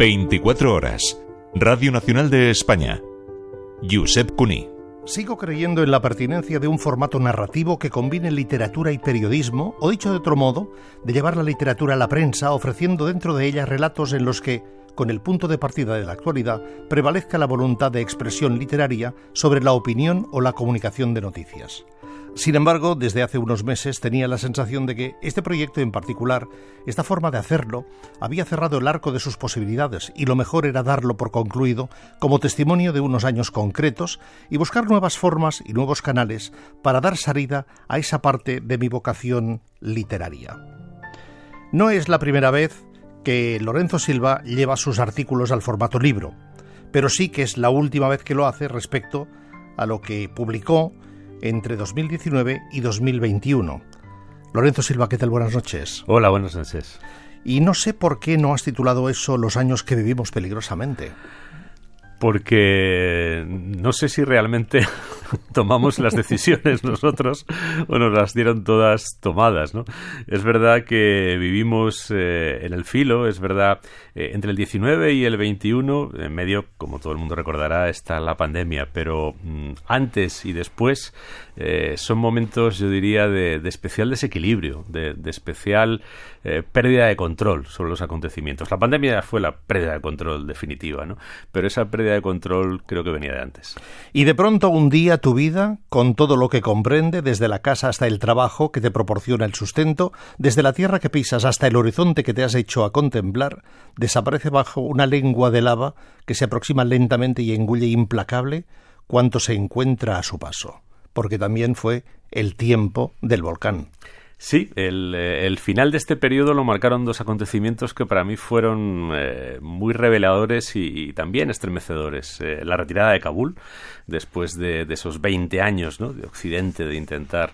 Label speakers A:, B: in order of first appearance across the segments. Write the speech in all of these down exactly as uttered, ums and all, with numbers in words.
A: veinticuatro horas. Radio Nacional de España. Josep Cuní.
B: Sigo creyendo en la pertinencia de un formato narrativo que combine literatura y periodismo, o dicho de otro modo, de llevar la literatura a la prensa, ofreciendo dentro de ella relatos en los que, con el punto de partida de la actualidad, prevalezca la voluntad de expresión literaria sobre la opinión o la comunicación de noticias. Sin embargo, desde hace unos meses tenía la sensación de que este proyecto en particular, esta forma de hacerlo, había cerrado el arco de sus posibilidades y lo mejor era darlo por concluido como testimonio de unos años concretos y buscar nuevas formas y nuevos canales para dar salida a esa parte de mi vocación literaria. No es la primera vez que Lorenzo Silva lleva sus artículos al formato libro, pero sí que es la última vez que lo hace respecto a lo que publicó entre dos mil diecinueve y dos mil veintiuno. Lorenzo Silva, ¿qué tal? Buenas noches.
C: Hola, buenas noches.
B: Y no sé por qué no has titulado eso Los años que vivimos peligrosamente.
C: Porque no sé si realmente tomamos las decisiones nosotros o nos las dieron todas tomadas, ¿no? Es verdad que vivimos eh, en el filo, es verdad, eh, entre el diecinueve y el veintiuno, en medio, como todo el mundo recordará, está la pandemia, pero mm, antes y después eh, son momentos, yo diría, de, de especial desequilibrio, de, de especial eh, pérdida de control sobre los acontecimientos. La pandemia fue la pérdida de control definitiva, ¿no? Pero esa pérdida de control creo que venía de antes.
B: Y de pronto un día tu vida, con todo lo que comprende, desde la casa hasta el trabajo que te proporciona el sustento, desde la tierra que pisas hasta el horizonte que te has hecho a contemplar, desaparece bajo una lengua de lava que se aproxima lentamente y engulle implacable cuanto se encuentra a su paso, porque también fue el tiempo del volcán.
C: Sí, el, el final de este periodo lo marcaron dos acontecimientos que para mí fueron eh, muy reveladores y, y también estremecedores. Eh, la retirada de Kabul, después de, de esos veinte años, ¿no?, de Occidente, de intentar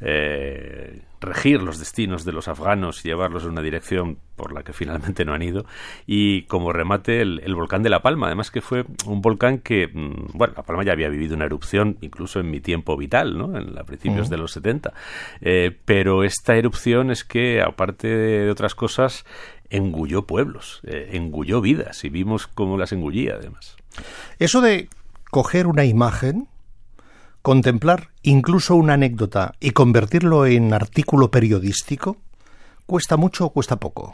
C: eh, regir los destinos de los afganos y llevarlos en una dirección por la que finalmente no han ido, y como remate el, el volcán de La Palma, además que fue un volcán que, bueno, La Palma ya había vivido una erupción incluso en mi tiempo vital, ¿no?, en a principios uh-huh. de los setenta, eh, pero esta erupción es que, aparte de otras cosas, engulló pueblos, eh, engulló vidas, y vimos cómo las engullía además.
B: Eso de coger una imagen, contemplar incluso una anécdota y convertirlo en artículo periodístico, ¿cuesta mucho o cuesta poco?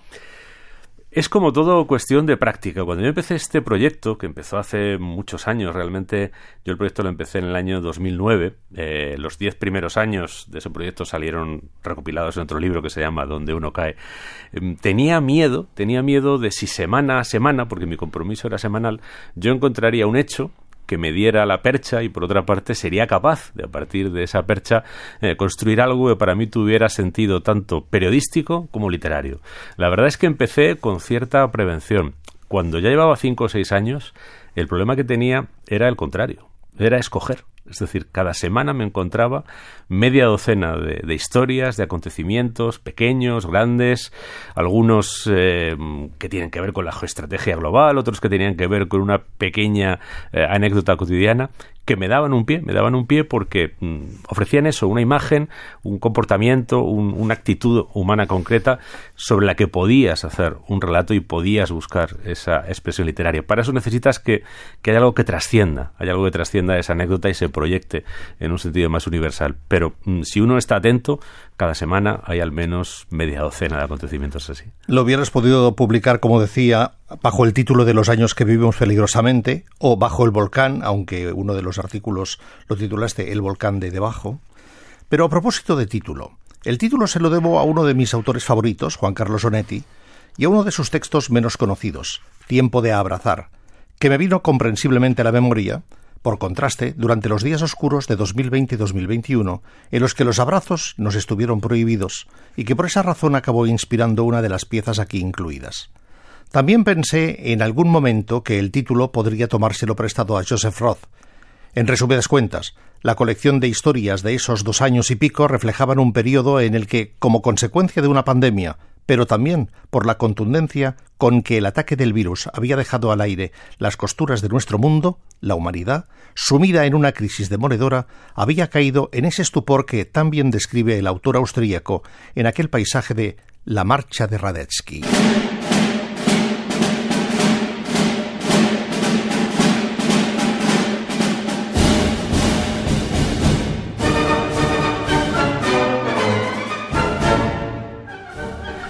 C: Es como todo cuestión de práctica. Cuando yo empecé este proyecto, que empezó hace muchos años, realmente yo el proyecto lo empecé en el año dos mil nueve, eh, los diez primeros años de ese proyecto salieron recopilados en otro libro que se llama Donde uno cae. Eh, tenía miedo, tenía miedo de si semana a semana, porque mi compromiso era semanal, yo encontraría un hecho que me diera la percha y por otra parte sería capaz de, a partir de esa percha, eh, construir algo que para mí tuviera sentido tanto periodístico como literario. La verdad es que empecé con cierta prevención. Cuando ya llevaba cinco o seis años, el problema que tenía era el contrario, era escoger. Es decir, cada semana me encontraba media docena de, de historias, de acontecimientos pequeños, grandes, algunos eh, que tienen que ver con la geoestrategia global, otros que tenían que ver con una pequeña eh, anécdota cotidiana, que me daban un pie, me daban un pie porque mmm, ofrecían eso, una imagen, un comportamiento, un, una actitud humana concreta sobre la que podías hacer un relato y podías buscar esa expresión literaria. Para eso necesitas que, que haya algo que trascienda, haya algo que trascienda esa anécdota y se proyecte en un sentido más universal. Pero mmm, si uno está atento, cada semana hay al menos media docena de acontecimientos así.
B: Lo hubieras podido publicar, como decía, bajo el título de Los años que vivimos peligrosamente, o Bajo el volcán, aunque uno de los artículos lo titulaste El volcán de debajo. Pero a propósito de título, el título se lo debo a uno de mis autores favoritos, Juan Carlos Onetti, y a uno de sus textos menos conocidos, Tiempo de abrazar, que me vino comprensiblemente a la memoria, por contraste, durante los días oscuros de dos mil veinte y dos mil veintiuno, en los que los abrazos nos estuvieron prohibidos, y que por esa razón acabó inspirando una de las piezas aquí incluidas. También pensé en algún momento que el título podría tomárselo prestado a Joseph Roth. En resumidas cuentas, la colección de historias de esos dos años y pico reflejaban un periodo en el que, como consecuencia de una pandemia, pero también por la contundencia con que el ataque del virus había dejado al aire las costuras de nuestro mundo, la humanidad, sumida en una crisis demoledora, había caído en ese estupor que tan bien describe el autor austríaco en aquel paisaje de La marcha de Radetzky.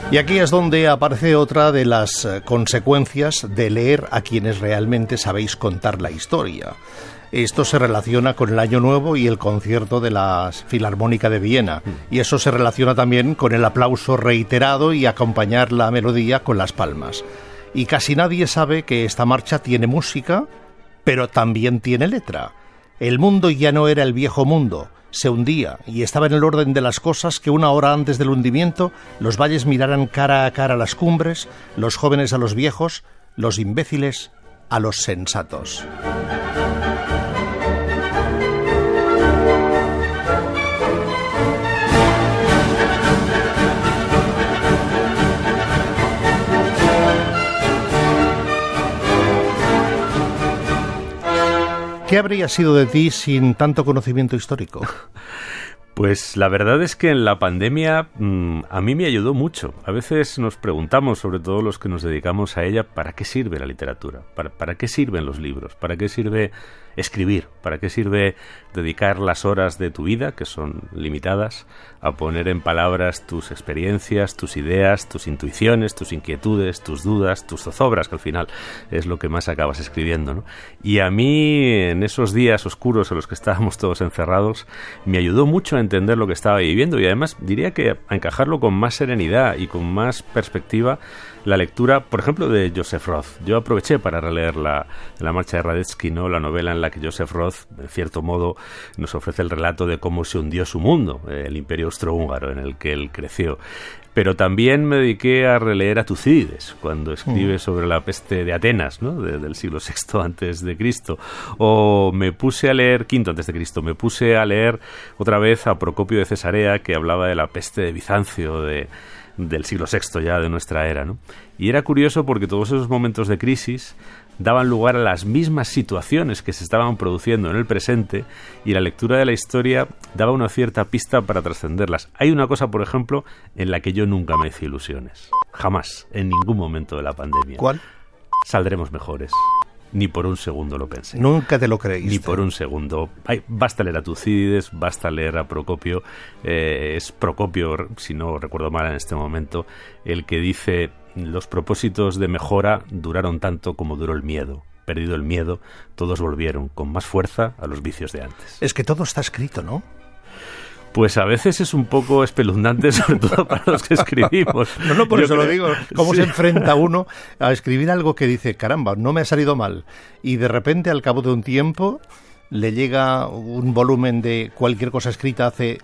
B: Y aquí es donde aparece otra de las consecuencias de leer a quienes realmente sabéis contar la historia. Esto se relaciona con el Año Nuevo y el concierto de la Filarmónica de Viena. Y eso se relaciona también con el aplauso reiterado y acompañar la melodía con las palmas. Y casi nadie sabe que esta marcha tiene música, pero también tiene letra. El mundo ya no era el viejo mundo. Se hundía y estaba en el orden de las cosas que una hora antes del hundimiento los valles miraran cara a cara las cumbres, los jóvenes a los viejos, los imbéciles a los sensatos. ¿Qué habría sido de ti sin tanto conocimiento histórico?
C: Pues la verdad es que en la pandemia mmm, a mí me ayudó mucho. A veces nos preguntamos, sobre todo los que nos dedicamos a ella, ¿para qué sirve la literatura? ¿Para, para qué sirven los libros? ¿Para qué sirve escribir? ¿Para qué sirve dedicar las horas de tu vida, que son limitadas, a poner en palabras tus experiencias, tus ideas, tus intuiciones, tus inquietudes, tus dudas, tus zozobras, que al final es lo que más acabas escribiendo, ¿no? Y a mí, en esos días oscuros en los que estábamos todos encerrados, me ayudó mucho a entender lo que estaba viviendo y además diría que a encajarlo con más serenidad y con más perspectiva la lectura, por ejemplo, de Joseph Roth. Yo aproveché para releer la, la Marcha de Radetzky, ¿no? La novela en la que Joseph Roth, en cierto modo, nos ofrece el relato de cómo se hundió su mundo, el imperio austrohúngaro en el que él creció. Pero también me dediqué a releer a Tucídides, cuando escribe mm. sobre la peste de Atenas, ¿no? De, del siglo sexto antes de Cristo. O me puse a leer, quinto antes de Cristo, me puse a leer otra vez a Procopio de Cesarea, que hablaba de la peste de Bizancio, de... del siglo sexto ya de nuestra era, ¿no? Y era curioso porque todos esos momentos de crisis daban lugar a las mismas situaciones que se estaban produciendo en el presente y la lectura de la historia daba una cierta pista para trascenderlas. Hay una cosa, por ejemplo, en la que yo nunca me hice ilusiones. Jamás, en ningún momento de la pandemia.
B: ¿Cuál?
C: Saldremos mejores. Ni por un segundo lo pensé.
B: Nunca te lo creíste.
C: Ni por un segundo. Ay, basta leer a Tucídides, basta leer a Procopio. Eh, es Procopio, si no recuerdo mal en este momento, el que dice: los propósitos de mejora duraron tanto como duró el miedo. Perdido el miedo, todos volvieron con más fuerza a los vicios de antes.
B: Es que todo está escrito, ¿no?
C: Pues a veces es un poco espeluznante, sobre todo para los que escribimos.
B: No, no, por
C: Yo
B: eso
C: creo...
B: lo digo. ¿Cómo
C: sí.
B: se enfrenta uno a escribir algo que dice, caramba, no me ha salido mal? Y de repente, al cabo de un tiempo, le llega un volumen de cualquier cosa escrita hace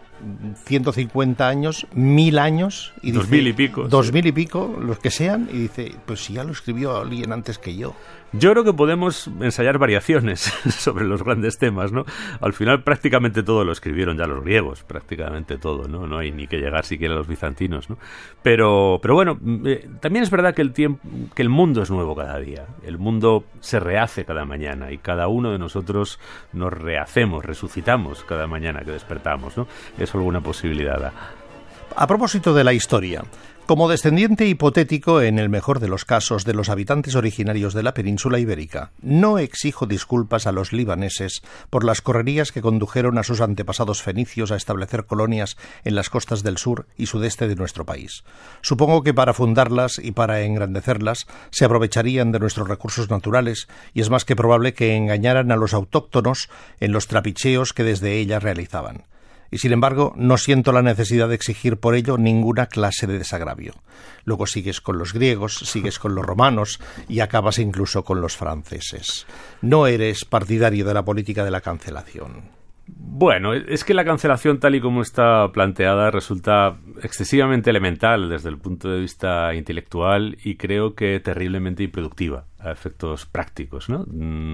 B: ciento cincuenta años, mil años. Y
C: dos
B: dice,
C: mil y pico.
B: Dos
C: sí.
B: mil y pico, los que sean. Y dice, pues si ya lo escribió alguien antes que yo.
C: Yo creo que podemos ensayar variaciones sobre los grandes temas, ¿no? Al final prácticamente todo lo escribieron ya los griegos, prácticamente todo, ¿no? No hay ni que llegar siquiera a los bizantinos, ¿no? Pero, pero bueno, eh, también es verdad que el tiempo, que el mundo es nuevo cada día. El mundo se rehace cada mañana y cada uno de nosotros nos rehacemos, resucitamos cada mañana que despertamos, ¿no? Eso alguna posibilidad da.
B: A propósito de la historia, como descendiente hipotético, en el mejor de los casos, de los habitantes originarios de la península ibérica, no exijo disculpas a los libaneses por las correrías que condujeron a sus antepasados fenicios a establecer colonias en las costas del sur y sudeste de nuestro país. Supongo que para fundarlas y para engrandecerlas se aprovecharían de nuestros recursos naturales y es más que probable que engañaran a los autóctonos en los trapicheos que desde ellas realizaban. Y sin embargo, no siento la necesidad de exigir por ello ninguna clase de desagravio. Luego sigues con los griegos, sigues con los romanos y acabas incluso con los franceses. No eres partidario de la política de la cancelación.
C: Bueno, es que la cancelación tal y como está planteada resulta excesivamente elemental desde el punto de vista intelectual y creo que terriblemente improductiva a efectos prácticos, ¿no?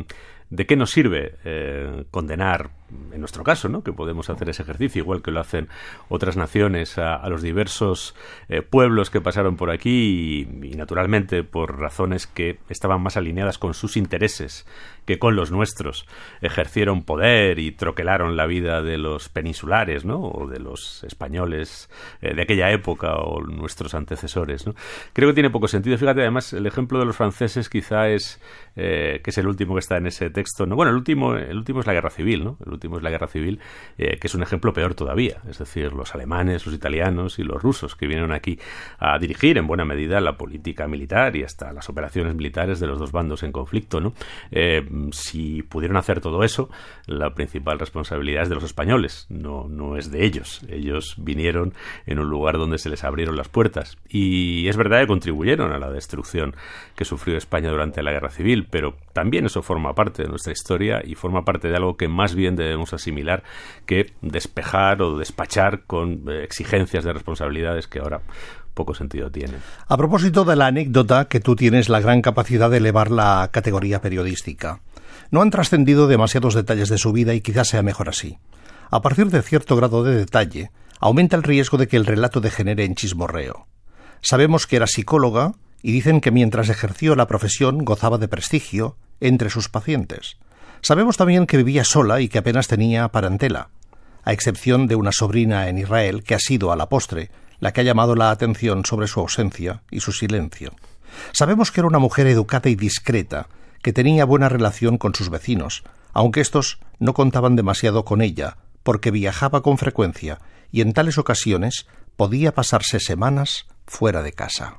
C: ¿De qué nos sirve eh, condenar, en nuestro caso, ¿no? Que podemos hacer ese ejercicio, igual que lo hacen otras naciones, a, a los diversos eh, pueblos que pasaron por aquí y, y, naturalmente, por razones que estaban más alineadas con sus intereses que con los nuestros, ejercieron poder y troquelaron la vida de los peninsulares, ¿no? O de los españoles eh, de aquella época o nuestros antecesores, ¿no? Creo que tiene poco sentido. Fíjate, además, el ejemplo de los franceses quizá es, eh, que es el último que está en ese texto, ¿no? Bueno, el último, el último es la Guerra Civil, ¿no? El último es la guerra civil, eh, que es un ejemplo peor todavía. Es decir, los alemanes, los italianos y los rusos que vinieron aquí a dirigir en buena medida la política militar y hasta las operaciones militares de los dos bandos en conflicto, ¿no? Eh, si pudieron hacer todo eso, la principal responsabilidad es de los españoles, no, no es de ellos. Ellos vinieron en un lugar donde se les abrieron las puertas y es verdad que contribuyeron a la destrucción que sufrió España durante la guerra civil, pero también eso forma parte de nuestra historia y forma parte de algo que más bien debemos asimilar que despejar o despachar con eh, exigencias de responsabilidades que ahora poco sentido tienen.
B: A propósito de la anécdota, que tú tienes la gran capacidad de elevarla a categoría periodística, no han trascendido demasiados detalles de su vida y quizás sea mejor así. A partir de cierto grado de detalle, aumenta el riesgo de que el relato degenere en chismorreo. Sabemos que era psicóloga y dicen que mientras ejerció la profesión gozaba de prestigio entre sus pacientes. Sabemos también que vivía sola y que apenas tenía parentela, a excepción de una sobrina en Israel que ha sido, a la postre, la que ha llamado la atención sobre su ausencia y su silencio. Sabemos que era una mujer educada y discreta, que tenía buena relación con sus vecinos, aunque estos no contaban demasiado con ella, porque viajaba con frecuencia y en tales ocasiones podía pasarse semanas fuera de casa.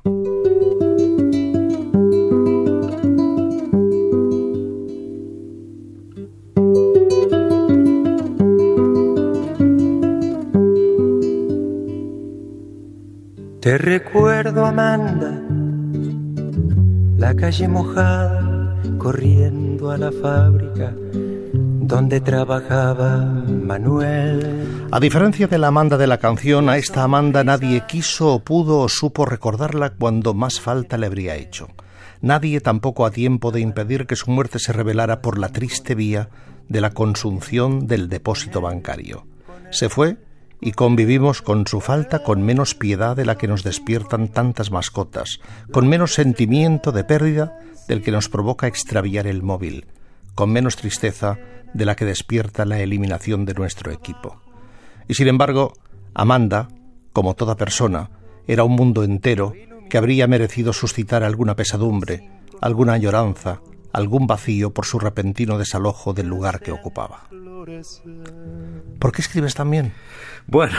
D: Te recuerdo, Amanda, la calle mojada, corriendo a la fábrica donde trabajaba Manuel.
B: A diferencia de la Amanda de la canción, a esta Amanda nadie quiso o pudo o supo recordarla cuando más falta le habría hecho. Nadie tampoco a tiempo de impedir que su muerte se revelara por la triste vía de la consunción del depósito bancario. Se fue y convivimos con su falta con menos piedad de la que nos despiertan tantas mascotas, con menos sentimiento de pérdida del que nos provoca extraviar el móvil, con menos tristeza de la que despierta la eliminación de nuestro equipo. Y sin embargo, Amanda, como toda persona, era un mundo entero que habría merecido suscitar alguna pesadumbre, alguna añoranza, algún vacío por su repentino desalojo del lugar que ocupaba. ¿Por qué escribes tan bien?
C: Bueno,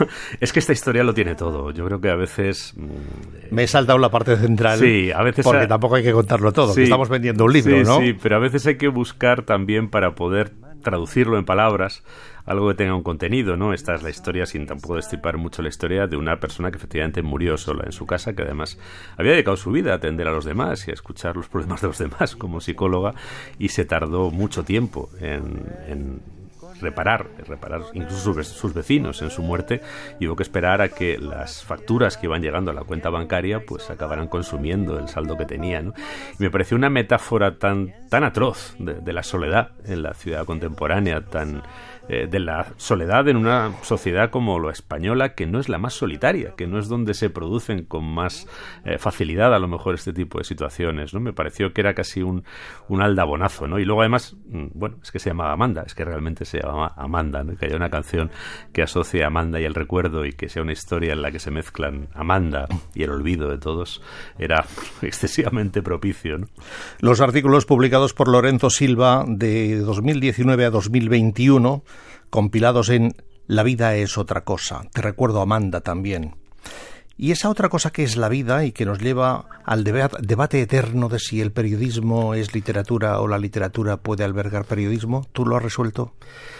C: es que esta historia lo tiene todo. Yo creo que a veces...
B: Me he saltado la parte central.
C: Sí, a veces...
B: Porque
C: a...
B: tampoco hay que contarlo todo,
C: sí,
B: que estamos vendiendo un libro,
C: sí,
B: ¿no?
C: Sí, pero a veces hay que buscar también para poder traducirlo en palabras, algo que tenga un contenido, ¿no? Esta es la historia, sin tampoco destripar mucho la historia, de una persona que efectivamente murió sola en su casa, que además había dedicado su vida a atender a los demás y a escuchar los problemas de los demás como psicóloga, y se tardó mucho tiempo en... en reparar, reparar incluso sus, sus vecinos en su muerte, y hubo que esperar a que las facturas que iban llegando a la cuenta bancaria pues acabaran consumiendo el saldo que tenía, ¿no? Y me pareció una metáfora tan, tan atroz de, de la soledad en la ciudad contemporánea, tan eh, de la soledad en una sociedad como la española, que no es la más solitaria, que no es donde se producen con más eh, facilidad a lo mejor este tipo de situaciones, ¿no? Me pareció que era casi un, un aldabonazo, ¿no? Y luego además, bueno, es que se llamaba Amanda, es que realmente se llama Amanda, ¿no? Que haya una canción que asocie a Amanda y el recuerdo, y que sea una historia en la que se mezclan Amanda y el olvido de todos, era excesivamente propicio, ¿no?
B: Los artículos publicados por Lorenzo Silva de dos mil diecinueve a dos mil veintiuno, compilados en La vida es otra cosa, te recuerdo, Amanda, también. Y esa otra cosa que es la vida y que nos lleva al deba- debate eterno de si el periodismo es literatura o la literatura puede albergar periodismo, ¿tú lo has resuelto?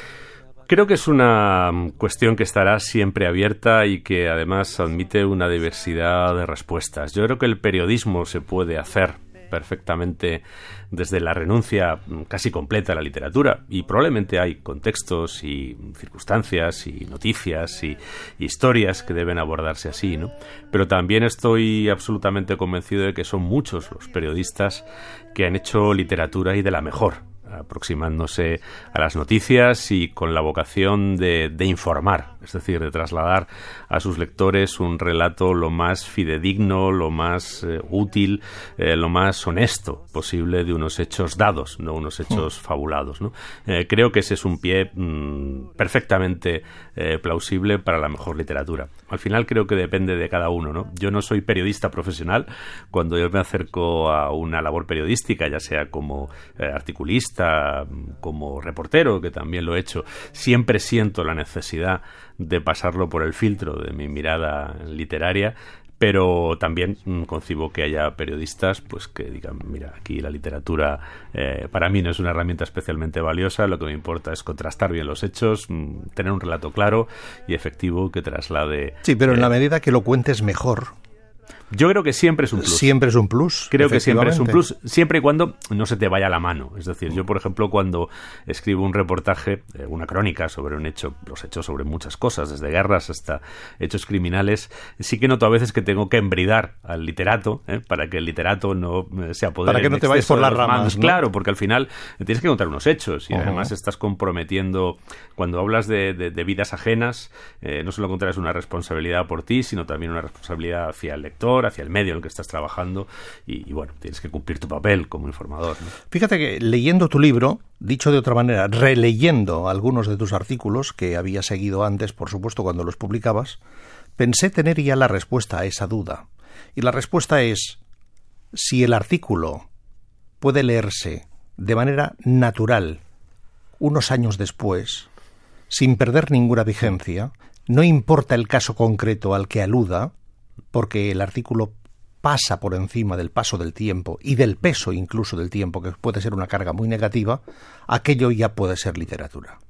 C: Creo que es una cuestión que estará siempre abierta y que además admite una diversidad de respuestas. Yo creo que el periodismo se puede hacer perfectamente desde la renuncia casi completa a la literatura, y probablemente hay contextos y circunstancias y noticias y, y historias que deben abordarse así, ¿no? Pero también estoy absolutamente convencido de que son muchos los periodistas que han hecho literatura, y de la mejor, aproximándose a las noticias y con la vocación de, de informar, es decir, de trasladar a sus lectores un relato lo más fidedigno, lo más eh, útil, eh, lo más honesto posible de unos hechos dados, no unos hechos fabulados, ¿no? Eh, creo que ese es un pie mmm, perfectamente eh, plausible para la mejor literatura. Al final creo que depende de cada uno, ¿no? Yo no soy periodista profesional. Cuando yo me acerco a una labor periodística, ya sea como eh, articulista periodista, como reportero, que también lo he hecho, siempre siento la necesidad de pasarlo por el filtro de mi mirada literaria, pero también mmm, concibo que haya periodistas pues que digan, mira, aquí la literatura eh, para mí no es una herramienta especialmente valiosa, lo que me importa es contrastar bien los hechos, mmm, tener un relato claro y efectivo que traslade...
B: Sí, pero
C: eh,
B: en la medida que lo cuentes mejor...
C: Yo creo que siempre es un plus.
B: Siempre es un plus.
C: Creo que siempre es un plus, siempre y cuando no se te vaya la mano. Es decir, yo, por ejemplo, cuando escribo un reportaje, eh, una crónica sobre un hecho, los hechos sobre muchas cosas, desde guerras hasta hechos criminales, sí que noto a veces que tengo que embridar al literato, ¿eh? para que el literato no eh, se apodere.
B: Para que no te vayas por las ramas, ¿no?
C: Claro, porque al final tienes que contar unos hechos y
B: uh-huh.
C: además estás comprometiendo, cuando hablas de, de, de vidas ajenas, eh, no solo contraes una responsabilidad por ti, sino también una responsabilidad hacia el lector, hacia el medio en el que estás trabajando y, y bueno, tienes que cumplir tu papel como informador, ¿no?
B: Fíjate que leyendo tu libro, dicho de otra manera, releyendo algunos de tus artículos que había seguido antes, por supuesto, cuando los publicabas, pensé tener ya la respuesta a esa duda. Y la respuesta es, si el artículo puede leerse de manera natural unos años después, sin perder ninguna vigencia, no importa el caso concreto al que aluda, porque el artículo pasa por encima del paso del tiempo y del peso incluso del tiempo, que puede ser una carga muy negativa, aquello ya puede ser literatura.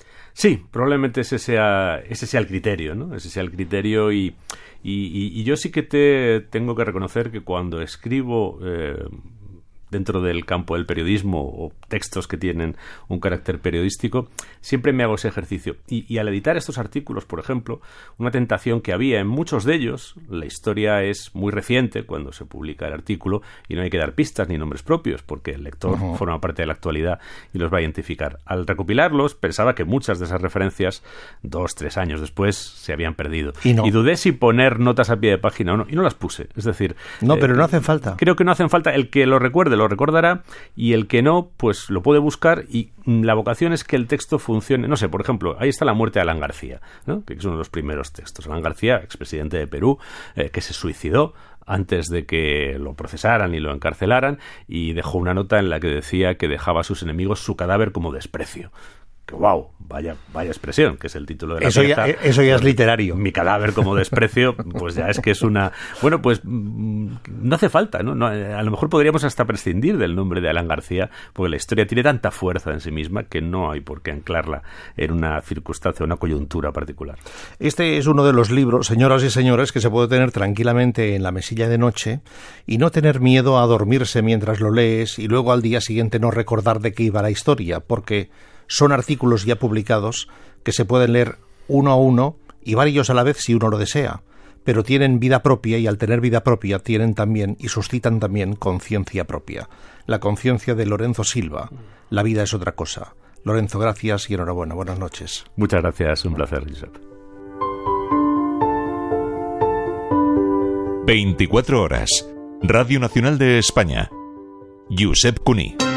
C: Sí, probablemente ese sea ese sea el criterio, ¿no? Ese sea el criterio y, y, y yo sí que te tengo que reconocer que cuando escribo eh, dentro del campo del periodismo o textos que tienen un carácter periodístico, siempre me hago ese ejercicio. Y, y al editar estos artículos, por ejemplo, una tentación que había en muchos de ellos, la historia es muy reciente cuando se publica el artículo y no hay que dar pistas ni nombres propios porque el lector uh-huh. forma parte de la actualidad y los va a identificar. Al recopilarlos, pensaba que muchas de esas referencias, dos, tres años después, se habían perdido.
B: Y, no.
C: y dudé si poner notas a pie de página o no, y no las puse. Es decir...
B: No, eh, pero no hacen falta.
C: Creo que no hacen falta. El que lo recuerde lo recordará y el que no, pues lo puede buscar y la vocación es que el texto funcione. No sé, por ejemplo, ahí está la muerte de Alan García, ¿no? Que es uno de los primeros textos. Alan García, expresidente de Perú, eh, que se suicidó antes de que lo procesaran y lo encarcelaran y dejó una nota en la que decía que dejaba a sus enemigos su cadáver como desprecio. Que wow, vaya, vaya expresión, que es el título de la
B: eso
C: pieza.
B: Ya, eso ya es literario.
C: Mi cadáver como desprecio, pues ya es que es una... Bueno, pues no hace falta, ¿no? no a lo mejor podríamos hasta prescindir del nombre de Alan García, porque la historia tiene tanta fuerza en sí misma que no hay por qué anclarla en una circunstancia, una coyuntura particular.
B: Este es uno de los libros, señoras y señores, que se puede tener tranquilamente en la mesilla de noche y no tener miedo a dormirse mientras lo lees y luego al día siguiente no recordar de qué iba la historia, porque... son artículos ya publicados que se pueden leer uno a uno y varios a la vez si uno lo desea, pero tienen vida propia y al tener vida propia tienen también y suscitan también conciencia propia. La conciencia de Lorenzo Silva. La vida es otra cosa. Lorenzo, gracias y enhorabuena. Buenas noches.
C: Muchas gracias. Un placer, Josep.
A: veinticuatro horas. Radio Nacional de España. Josep Cuní.